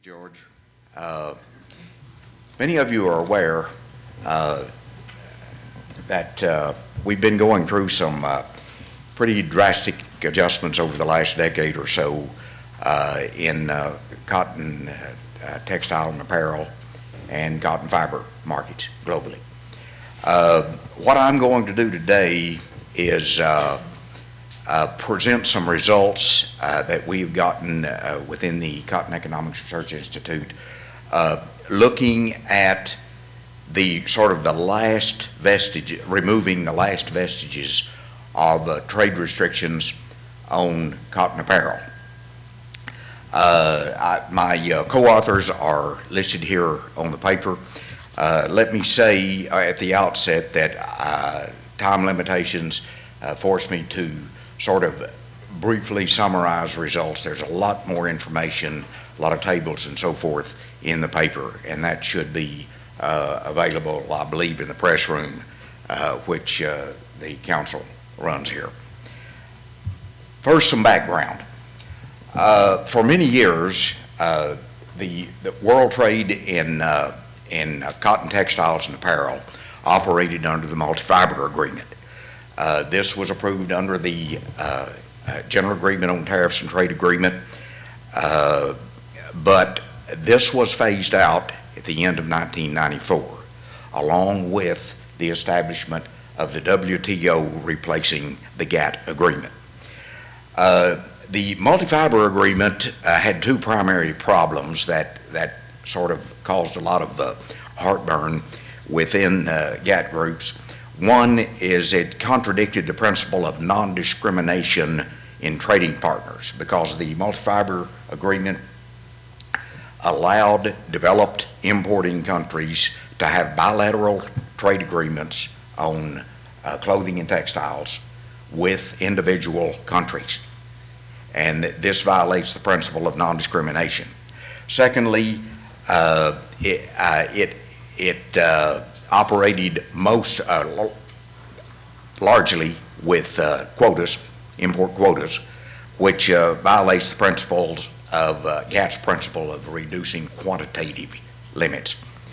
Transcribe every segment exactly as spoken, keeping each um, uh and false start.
George. Uh, many of you are aware uh, that uh, we've been going through some uh, pretty drastic adjustments over the last decade or so uh, in uh, cotton, uh, uh, textile and apparel, and cotton fiber markets globally. Uh, what I'm going to do today is uh, uh, present some results uh, that we've gotten uh, within the Cotton Economics Research Institute, uh, looking at the sort of the last vestige, removing the last vestiges of uh, trade restrictions on cotton apparel. Uh, I, my uh, co-authors are listed here on the paper. Uh, let me say uh, at the outset that uh, time limitations uh, force me to sort of briefly summarize results. There's a lot more information, a lot of tables and so forth in the paper, and that should be uh, available, I believe, in the press room, uh, which uh, the council runs here. First, some background. Uh, for many years, uh, the, the world trade in, uh, in uh, cotton textiles and apparel operated under the multi-fiber agreement. Uh, this was approved under the uh, uh, General Agreement on Tariffs and Trade Agreement, uh, but this was phased out at the end of nineteen ninety-four, along with the establishment of the W T O replacing the GATT agreement. Uh, the multi-fiber agreement uh, had two primary problems that, that sort of caused a lot of uh, heartburn within uh, GATT groups. One is it contradicted the principle of non-discrimination in trading partners, because the multi-fiber agreement allowed developed importing countries to have bilateral trade agreements on uh, clothing and textiles with individual countries. And this violates the principle of non-discrimination. Secondly, uh, it, uh, it, it uh, operated most uh, largely with uh, quotas, import quotas, which uh, violates the principles of uh, GATT's principle of reducing quantitative limits.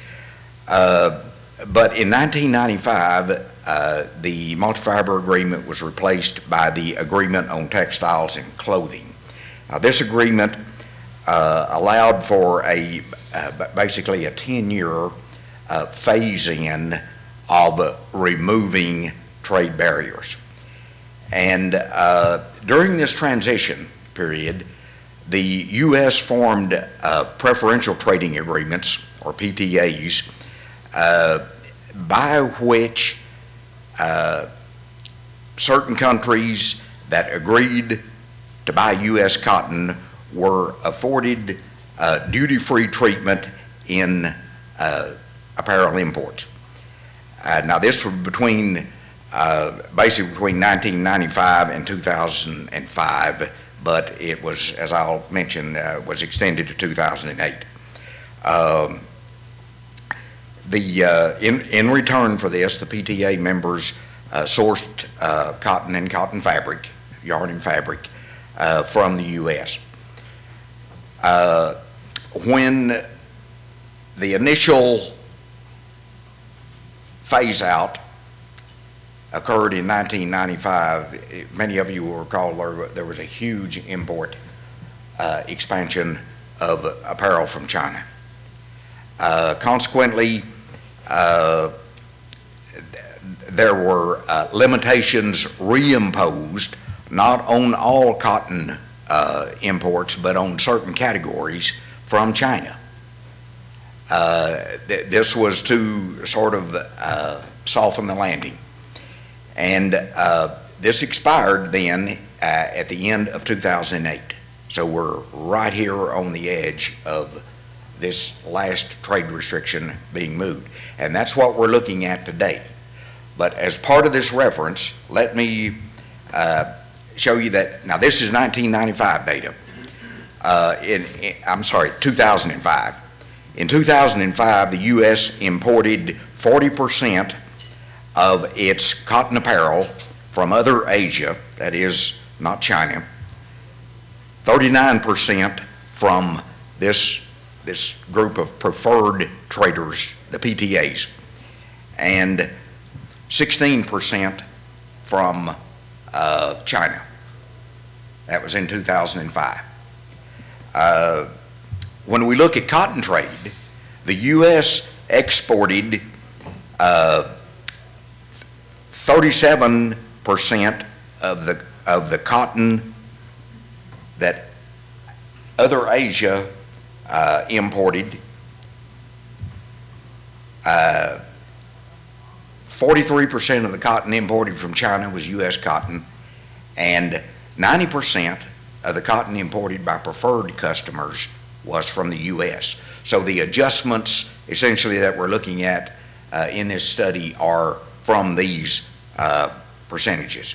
Uh, but in nineteen ninety-five, uh, the multi-fiber agreement was replaced by the Agreement on Textiles and Clothing. Now, this agreement uh, allowed for a uh, basically a ten-year Uh, phase-in of uh, removing trade barriers. And uh, during this transition period, the U S formed uh, preferential trading agreements, or P T As, uh, by which uh, certain countries that agreed to buy U S cotton were afforded uh, duty-free treatment in uh, apparel imports. Uh, now, this was between, uh, basically between nineteen ninety-five and two thousand five, but it was, as I'll mention, uh, was extended to two thousand eight. Um, the, uh, in, in return for this, the P T A members uh, sourced uh, cotton and cotton fabric, yarn and fabric, uh, from the U S. Uh, when the initial phase out occurred in nineteen ninety-five, many of you will recall there, there was a huge import uh, expansion of apparel from China. Uh, consequently, uh, there were uh, limitations reimposed not on all cotton uh, imports, but on certain categories from China. Uh, th this was to sort of uh, soften the landing. And uh, this expired then uh, at the end of two thousand eight. So we're right here on the edge of this last trade restriction being moved. And that's what we're looking at today. But as part of this reference, let me uh, show you that, now this is nineteen ninety-five data. Uh, in, in, I'm sorry, two thousand five. In two thousand five, the U S imported forty percent of its cotton apparel from other Asia, that is not China, thirty-nine percent from this this group of preferred traders, the P T As, and sixteen percent from uh, China. That was in two thousand five. Uh, when we look at cotton trade, the U S exported uh, thirty-seven percent of the of the cotton that other Asia uh, imported. Uh, forty-three percent of the cotton imported from China was U S cotton, and ninety percent of the cotton imported by preferred customers was from the U S. So the adjustments essentially that we're looking at uh, in this study are from these uh, percentages.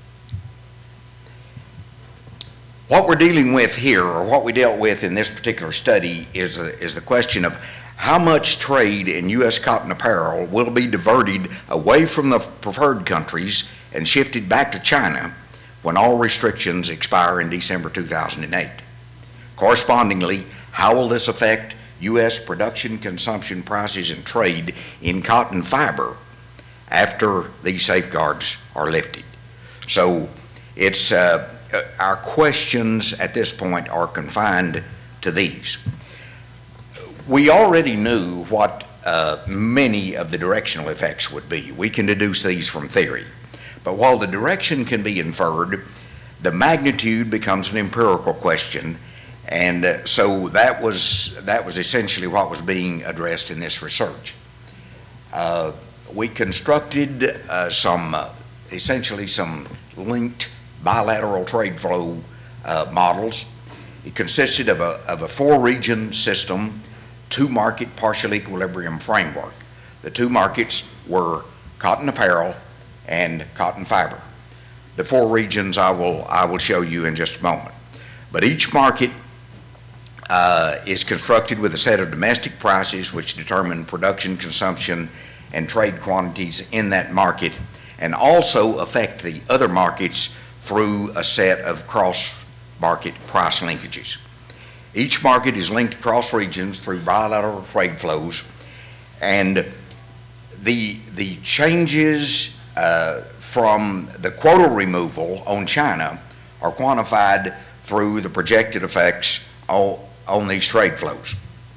What we're dealing with here, or what we dealt with in this particular study, is, a, is the question of how much trade in U S cotton apparel will be diverted away from the preferred countries and shifted back to China when all restrictions expire in December two thousand eight. Correspondingly, how will this affect U S production, consumption, prices, and trade in cotton fiber after these safeguards are lifted? So it's uh, our questions at this point are confined to these. We already knew what uh, many of the directional effects would be. We can deduce these from theory. But while the direction can be inferred, the magnitude becomes an empirical question, and uh, so that was that was essentially what was being addressed in this research. Uh, we constructed uh, some, uh, essentially some linked bilateral trade flow uh, models. It consisted of a, of a four-region system, two-market partial equilibrium framework. The two markets were cotton apparel and cotton fiber. The four regions I will, I will show you in just a moment. But each market uh, is constructed with a set of domestic prices which determine production, consumption, and trade quantities in that market, and also affect the other markets through a set of cross-market price linkages. Each market is linked across regions through bilateral trade flows, and the, the changes uh, from the quota removal on China are quantified through the projected effects on, on these trade flows.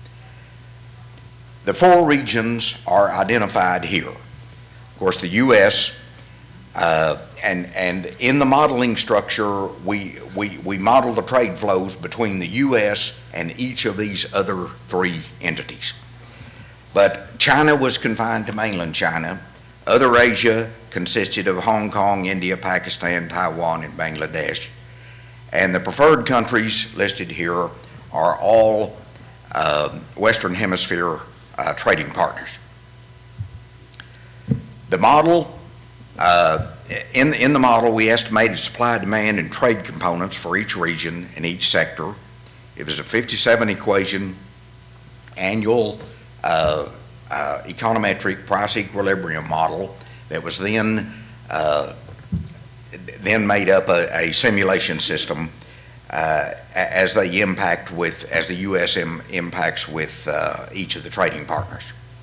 The four regions are identified here. Of course, the U S Uh, and, and in the modeling structure, we, we, we model the trade flows between the U S and each of these other three entities. But China was confined to mainland China. Other Asia consisted of Hong Kong, India, Pakistan, Taiwan, and Bangladesh. And the preferred countries listed here are all uh, Western Hemisphere uh, trading partners. The model Uh, in, in the model, we estimated supply, demand, and trade components for each region and each sector. It was a fifty-seven equation annual uh, uh, econometric price equilibrium model that was then uh, then made up a, a simulation system uh, as they impact with as the U S M impacts with uh, each of the trading partners.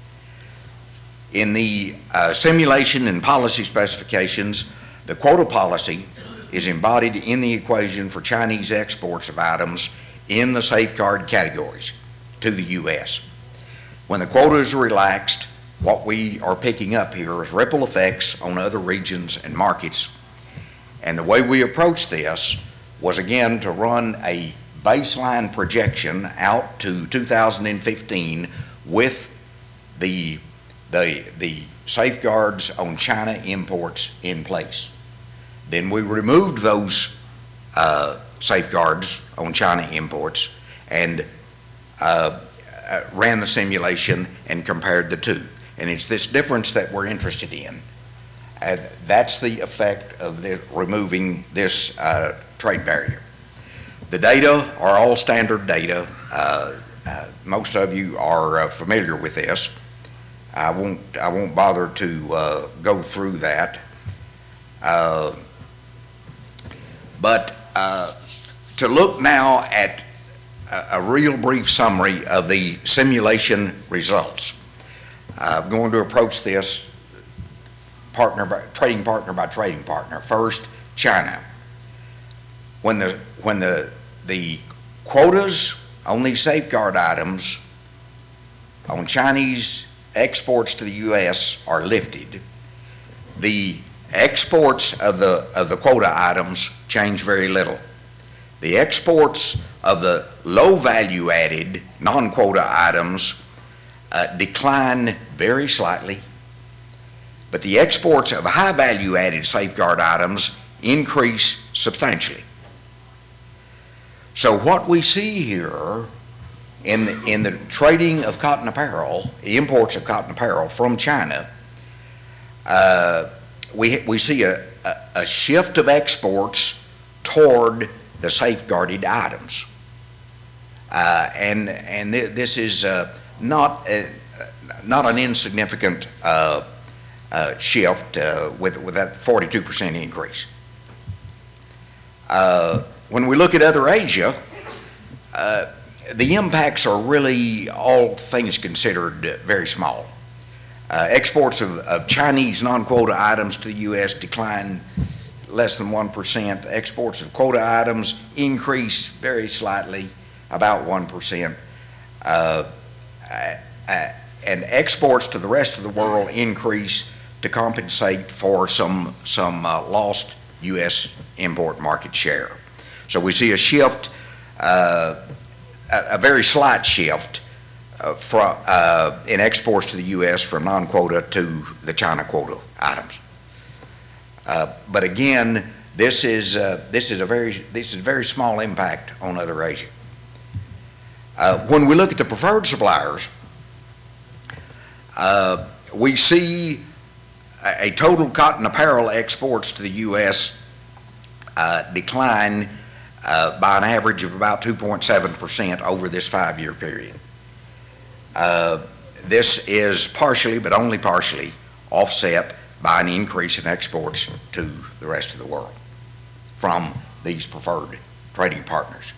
In the uh, simulation and policy specifications, the quota policy is embodied in the equation for Chinese exports of items in the safeguard categories to the U S. When the quota is relaxed, what we are picking up here is ripple effects on other regions and markets. And the way we approached this was, again, to run a baseline projection out to two thousand fifteen with the The, the safeguards on China imports in place. Then we removed those uh, safeguards on China imports and uh, uh, ran the simulation and compared the two. And it's this difference that we're interested in. And that's the effect of the, removing this uh, trade barrier. The data are all standard data. Uh, uh, most of you are uh, familiar with this. I won't, I won't bother to uh, go through that. Uh, but uh, to look now at a, a real brief summary of the simulation results. I'm going to approach this partner by, trading partner by trading partner. First, China. When the when the the quotas on these safeguard items on Chinese exports to the U S are lifted, the exports of the of the quota items change very little. The exports of the low value added non-quota items uh, decline very slightly, but the exports of high value added safeguard items increase substantially. So what we see here in the, in the trading of cotton apparel, the imports of cotton apparel from China, uh, we, we see a, a, a shift of exports toward the safeguarded items. Uh, and and th this is uh, not, a, not an insignificant uh, uh, shift uh, with, with that forty-two percent increase. Uh, when we look at other Asia, uh, the impacts are really, all things considered, uh, very small. Uh, exports of, of Chinese non-quota items to the U S decline less than one percent. Exports of quota items increase very slightly, about one percent. Uh, uh, and exports to the rest of the world increase to compensate for some, some uh, lost U S import market share. So we see a shift, uh, a, a very slight shift uh, from, uh, in exports to the U S from non-quota to the China quota items. Uh, but again, this is uh, this is a very this is a very small impact on other Asia. Uh, when we look at the preferred suppliers, uh, we see a, a total cotton apparel exports to the U S uh, decline uh, by an average of about two point seven percent over this five-year period. Uh, this is partially, but only partially, offset by an increase in exports to the rest of the world from these preferred trading partners.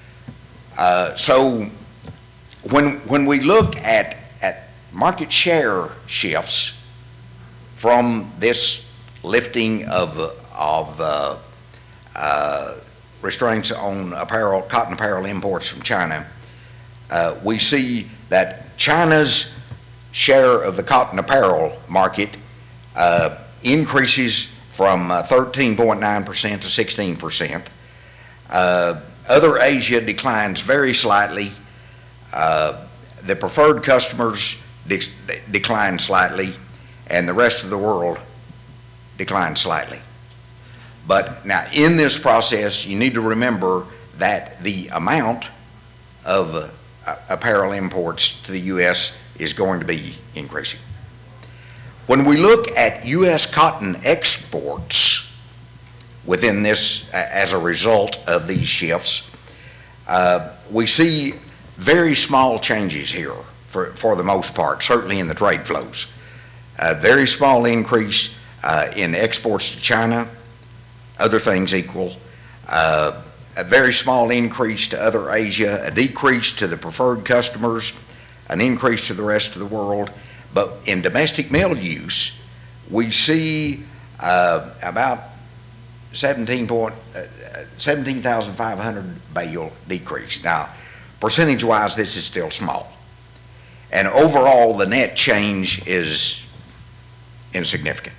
Uh, so when, when we look at, at market share shifts from this lifting of, of uh, uh, restraints on apparel, cotton apparel imports from China, uh, we see that China's share of the cotton apparel market Uh, increases from uh, thirteen point nine percent to sixteen percent. Uh, other Asia declines very slightly. Uh, the preferred customers de decline slightly, and the rest of the world declines slightly. But now in this process, you need to remember that the amount of uh, apparel imports to the U S is going to be increasing. When we look at U S cotton exports within this, as a result of these shifts, uh, we see very small changes here for, for the most part, certainly in the trade flows. A very small increase uh, in exports to China, other things equal. Uh, a very small increase to other Asia, a decrease to the preferred customers, an increase to the rest of the world. But in domestic mill use, we see uh, about seventeen thousand five hundred bale decrease. Now, percentage-wise, this is still small. And overall, the net change is insignificant.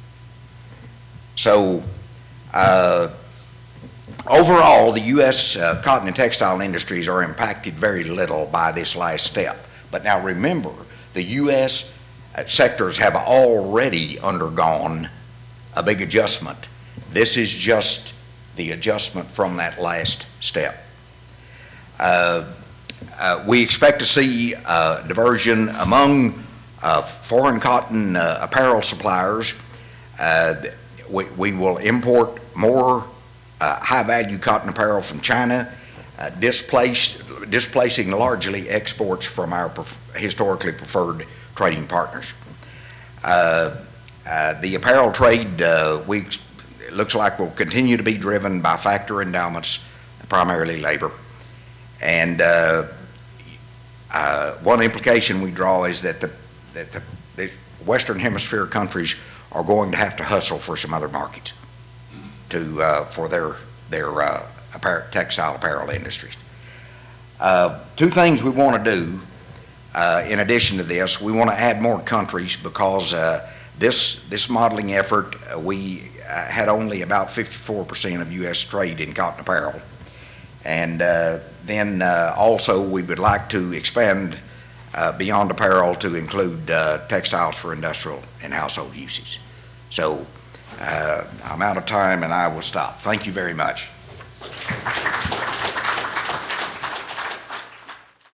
So, uh, overall, the U S uh, cotton and textile industries are impacted very little by this last step. But now remember, the U S sectors have already undergone a big adjustment. This is just the adjustment from that last step. Uh, uh, we expect to see uh, diversion among uh, foreign cotton uh, apparel suppliers. Uh, we, we will import more uh, high-value cotton apparel from China, uh, displace, displacing largely exports from our pref historically preferred trading partners. Uh, uh, the apparel trade, uh, we, it looks like will continue to be driven by factor endowments, primarily labor. And uh, uh, one implication we draw is that the, that the, the Western Hemisphere countries are going to have to hustle for some other markets to uh, for their their uh, apparel, textile apparel industries. Uh, two things we want to do uh, in addition to this: we want to add more countries because uh, this this modeling effort uh, we uh, had only about fifty-four percent of U S trade in cotton apparel, and uh, then uh, also we would like to expand uh, beyond apparel to include uh, textiles for industrial and household uses. So uh, I'm out of time and I will stop. Thank you very much.